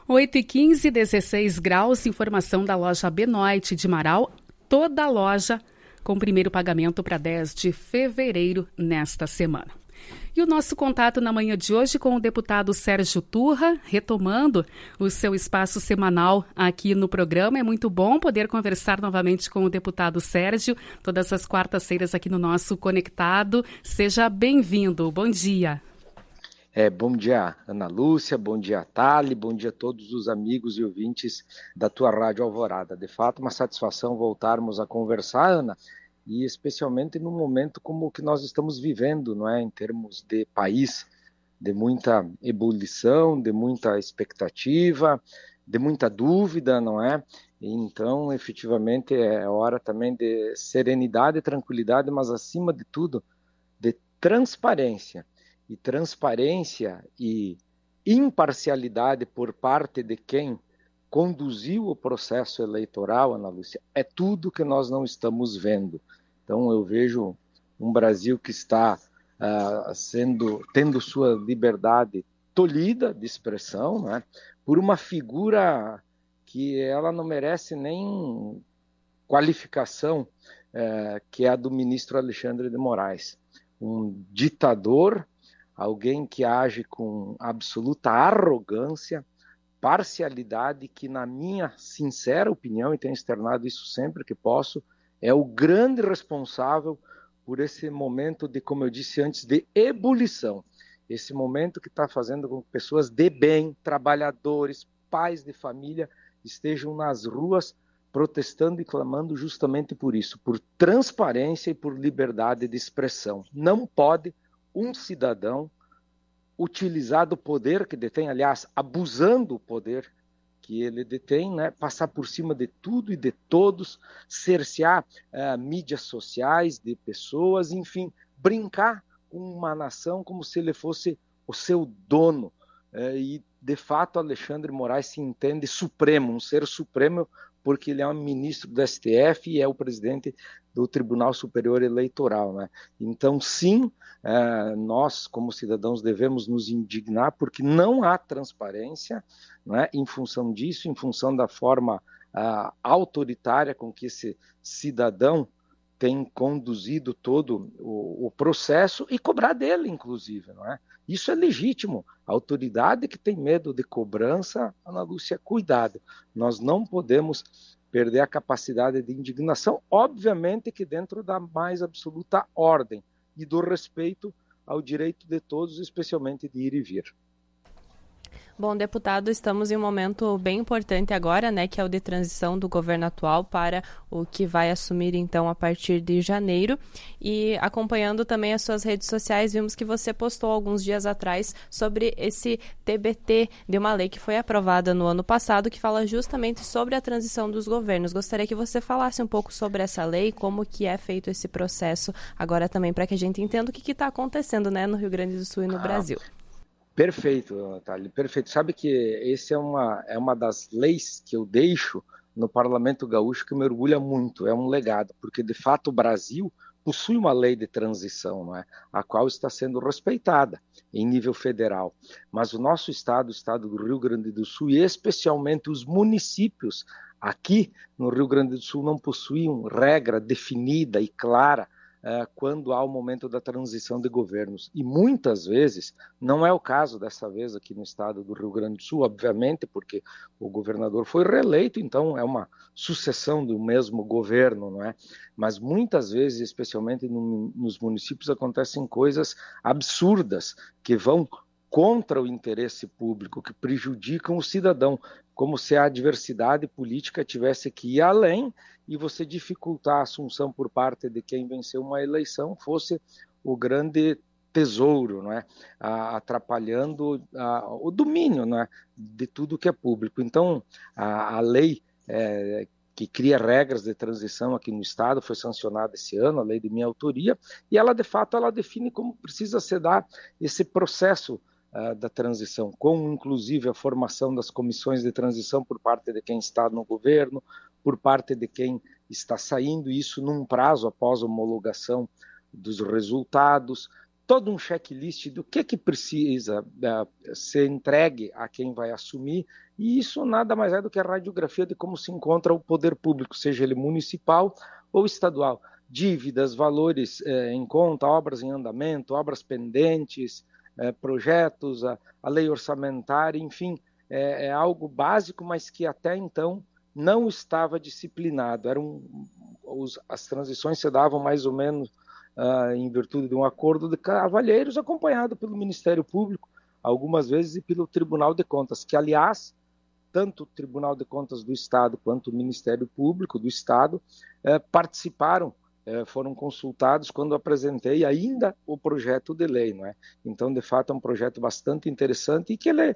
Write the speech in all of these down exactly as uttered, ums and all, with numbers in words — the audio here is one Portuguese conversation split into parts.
oito e quinze, dezesseis graus, informação da loja Benoit de Marau. Toda a loja com primeiro pagamento para dez de fevereiro nesta semana. E o nosso contato na manhã de hoje com o deputado Sérgio Turra, retomando o seu espaço semanal aqui no programa. É muito bom poder conversar novamente com o deputado Sérgio, todas as quartas-feiras aqui no nosso Conectado. Seja bem-vindo. Bom dia. É, bom dia, Ana Lúcia, bom dia, Thali, bom dia a todos os amigos e ouvintes da tua Rádio Alvorada. De fato, uma satisfação voltarmos a conversar, Ana, e especialmente num momento como o que nós estamos vivendo, não é, em termos de país, de muita ebulição, de muita expectativa, de muita dúvida, não é? Então, efetivamente, é hora também de serenidade e tranquilidade, mas, acima de tudo, de transparência. E transparência e imparcialidade por parte de quem conduziu o processo eleitoral, Ana Lúcia, é tudo que nós não estamos vendo. Então eu vejo um Brasil que está uh, sendo, tendo sua liberdade tolhida de expressão, né, por uma figura que ela não merece nem qualificação, uh, que é a do ministro Alexandre de Moraes. Um ditador, alguém que age com absoluta arrogância, parcialidade, que, na minha sincera opinião, e tenho externado isso sempre que posso, é o grande responsável por esse momento de, como eu disse antes, de ebulição. Esse momento que está fazendo com que pessoas de bem, trabalhadores, pais de família, estejam nas ruas protestando e clamando justamente por isso, por transparência e por liberdade de expressão. Não pode um cidadão utilizar do poder que detém, aliás, abusando do poder que ele detém, né, passar por cima de tudo e de todos, cercear uh, mídias sociais de pessoas, enfim, brincar com uma nação como se ele fosse o seu dono. Uh, e, de fato, Alexandre Moraes se entende supremo, um ser supremo, porque ele é um ministro do S T F e é o presidente do Tribunal Superior Eleitoral, né? Então, sim, eh, nós, como cidadãos, devemos nos indignar, porque não há transparência, né, em função disso, em função da forma ah, autoritária com que esse cidadão tem conduzido todo o, o processo e cobrar dele, inclusive, não é? Isso é legítimo. A autoridade que tem medo de cobrança, Ana Lúcia, cuidado. Nós não podemos perder a capacidade de indignação, obviamente que dentro da mais absoluta ordem e do respeito ao direito de todos, especialmente de ir e vir. Bom, deputado, estamos em um momento bem importante agora, né, que é o de transição do governo atual para o que vai assumir, então, a partir de janeiro. E acompanhando também as suas redes sociais, vimos que você postou alguns dias atrás sobre esse T B T de uma lei que foi aprovada no ano passado, que fala justamente sobre a transição dos governos. Gostaria que você falasse um pouco sobre essa lei, como que é feito esse processo agora também, para que a gente entenda o que está acontecendo, né, no Rio Grande do Sul e no ah. Brasil. Perfeito, Thali, perfeito. Sabe que esse é uma, é uma das leis que eu deixo no Parlamento Gaúcho que me orgulha muito, é um legado, porque de fato o Brasil possui uma lei de transição, não é? A qual está sendo respeitada em nível federal. Mas o nosso estado, o estado do Rio Grande do Sul, e especialmente os municípios aqui no Rio Grande do Sul, não possuem regra definida e clara quando há o momento da transição de governos. E muitas vezes, não é o caso dessa vez aqui no estado do Rio Grande do Sul, obviamente, porque o governador foi reeleito, então é uma sucessão do mesmo governo, não é? Mas muitas vezes, especialmente no, nos municípios, acontecem coisas absurdas que vão contra o interesse público, que prejudicam o cidadão, como se a adversidade política tivesse que ir além e você dificultar a assunção por parte de quem venceu uma eleição fosse o grande tesouro, não é? Atrapalhando a, o domínio, não é? De tudo que é público. Então, a, a lei é, que cria regras de transição aqui no Estado foi sancionada esse ano, a lei de minha autoria, e ela, de fato, ela define como precisa se dar esse processo Uh, da transição, com inclusive a formação das comissões de transição por parte de quem está no governo, por parte de quem está saindo, isso num prazo após a homologação dos resultados, todo um checklist do que, que precisa uh, ser entregue a quem vai assumir, e isso nada mais é do que a radiografia de como se encontra o poder público, seja ele municipal ou estadual. Dívidas, valores eh, em conta, obras em andamento, obras pendentes, eh, projetos, a, a lei orçamentária, enfim, é, é algo básico, mas que até então não estava disciplinado. Eram, os, as transições se davam mais ou menos uh, em virtude de um acordo de cavalheiros, acompanhado pelo Ministério Público, algumas vezes, e pelo Tribunal de Contas, que, aliás, tanto o Tribunal de Contas do Estado quanto o Ministério Público do Estado eh, participaram, eh, foram consultados quando apresentei ainda o projeto de lei, não é? Então, de fato, é um projeto bastante interessante e que ele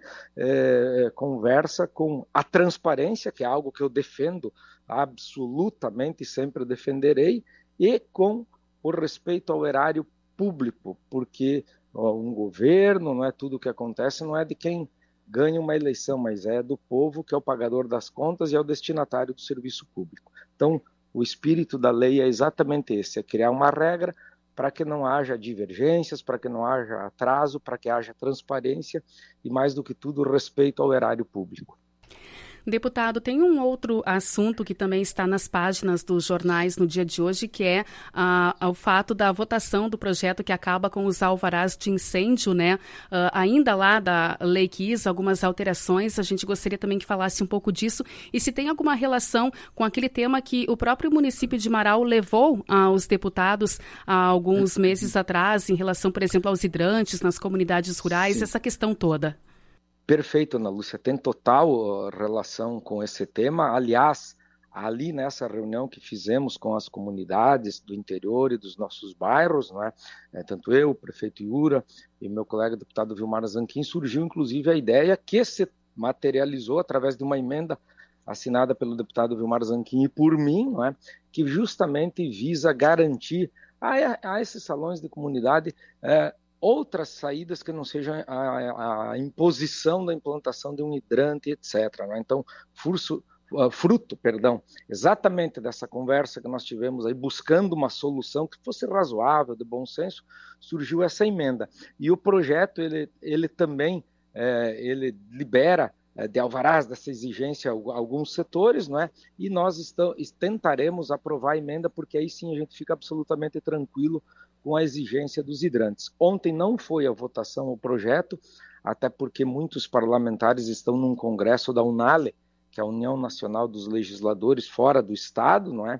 eh, conversa com a transparência, que é algo que eu defendo absolutamente e sempre defenderei, e com o respeito ao erário público, porque ó, um governo, não é tudo o que acontece, não é de quem ganha uma eleição, mas é do povo, que é o pagador das contas e é o destinatário do serviço público. Então, o espírito da lei é exatamente esse, é criar uma regra para que não haja divergências, para que não haja atraso, para que haja transparência e, mais do que tudo, respeito ao erário público. Deputado, tem um outro assunto que também está nas páginas dos jornais no dia de hoje, que é ah, o fato da votação do projeto que acaba com os alvarás de incêndio, né? Ah, ainda lá da Lei Kiss, algumas alterações, a gente gostaria também que falasse um pouco disso e se tem alguma relação com aquele tema que o próprio município de Marau levou aos deputados há alguns meses atrás, em relação, por exemplo, aos hidrantes nas comunidades rurais, Sim. essa questão toda. Perfeito, Ana Lúcia, tem total relação com esse tema. Aliás, ali nessa reunião que fizemos com as comunidades do interior e dos nossos bairros, não é? É, tanto eu, o prefeito Iura e meu colega deputado Vilmar Zanquim, surgiu inclusive a ideia que se materializou através de uma emenda assinada pelo deputado Vilmar Zanquim e por mim, não é? Que justamente visa garantir a, a esses salões de comunidade é, outras saídas que não sejam a, a imposição da implantação de um hidrante, etcétera. Né? Então, furso, uh, fruto, perdão, exatamente dessa conversa que nós tivemos aí, buscando uma solução que fosse razoável, de bom senso, surgiu essa emenda. E o projeto, ele, ele também é, ele libera é, de alvarás dessa exigência alguns setores, não é? E nós estamos, tentaremos aprovar a emenda, porque aí sim a gente fica absolutamente tranquilo com a exigência dos hidrantes. Ontem não foi a votação o projeto, até porque muitos parlamentares estão num congresso da UNALE, que é a União Nacional dos Legisladores, fora do Estado, não é?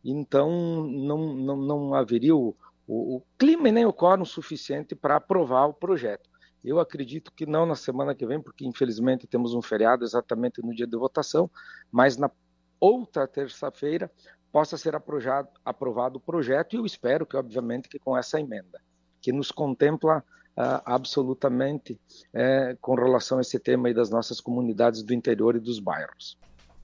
Então não, não, não haveria o, o, o clima e nem o quórum suficiente para aprovar o projeto. Eu acredito que não na semana que vem, porque infelizmente temos um feriado exatamente no dia de votação, mas na outra terça-feira possa ser aprovado, aprovado o projeto, e eu espero que, obviamente, que com essa emenda, que nos contempla uh, absolutamente uh, com relação a esse tema aí das nossas comunidades do interior e dos bairros.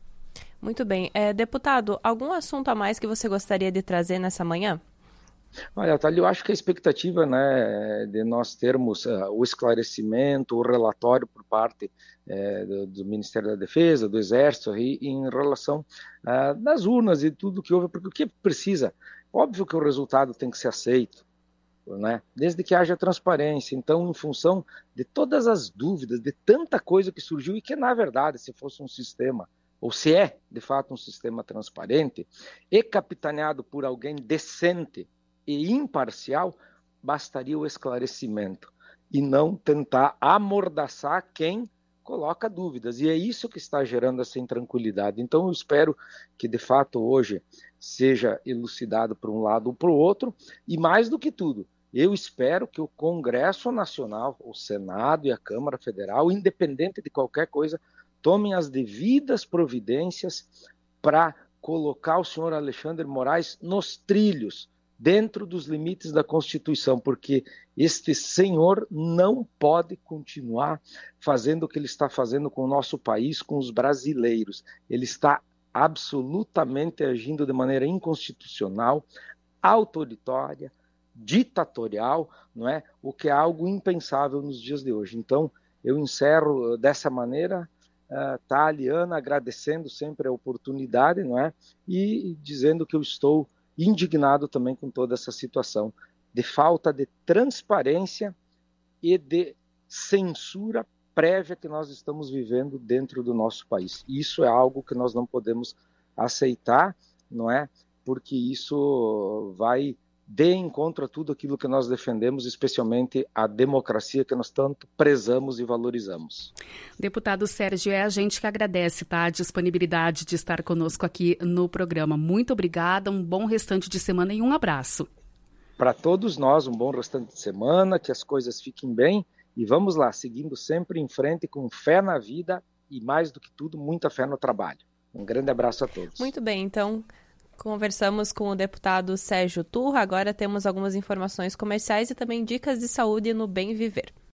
Muito bem. É, deputado, algum assunto a mais que você gostaria de trazer nessa manhã? Olha, Thalia, eu acho que a expectativa, né, de nós termos uh, o esclarecimento, o relatório por parte uh, do, do Ministério da Defesa, do Exército, aí, em relação uh, das urnas e tudo que houve, porque o que precisa, óbvio que o resultado tem que ser aceito, né, desde que haja transparência. Então, em função de todas as dúvidas, de tanta coisa que surgiu e que, na verdade, se fosse um sistema, ou se é, de fato, um sistema transparente e capitaneado por alguém decente e imparcial, bastaria o esclarecimento e não tentar amordaçar quem coloca dúvidas. E é isso que está gerando essa intranquilidade. Então eu espero que de fato hoje seja elucidado por um lado ou para o outro, e mais do que tudo, eu espero que o Congresso Nacional, o Senado e a Câmara Federal, independente de qualquer coisa, tomem as devidas providências para colocar o senhor Alexandre Moraes nos trilhos, dentro dos limites da Constituição, porque este senhor não pode continuar fazendo o que ele está fazendo com o nosso país, com os brasileiros. Ele está absolutamente agindo de maneira inconstitucional, autoritária, ditatorial, não é? O que é algo impensável nos dias de hoje. Então, eu encerro dessa maneira, uh, tá, Liana, agradecendo sempre a oportunidade, não é? E dizendo que eu estou indignado também com toda essa situação de falta de transparência e de censura prévia que nós estamos vivendo dentro do nosso país. Isso é algo que nós não podemos aceitar, não é? Porque isso vai de encontro a tudo aquilo que nós defendemos, especialmente a democracia que nós tanto prezamos e valorizamos. Deputado Sérgio, é a gente que agradece, tá, a disponibilidade de estar conosco aqui no programa. Muito obrigada, um bom restante de semana e um abraço. Para todos nós, um bom restante de semana, que as coisas fiquem bem e vamos lá, seguindo sempre em frente com fé na vida e, mais do que tudo, muita fé no trabalho. Um grande abraço a todos. Muito bem, então conversamos com o deputado Sérgio Turra. Agora temos algumas informações comerciais e também dicas de saúde no Bem Viver.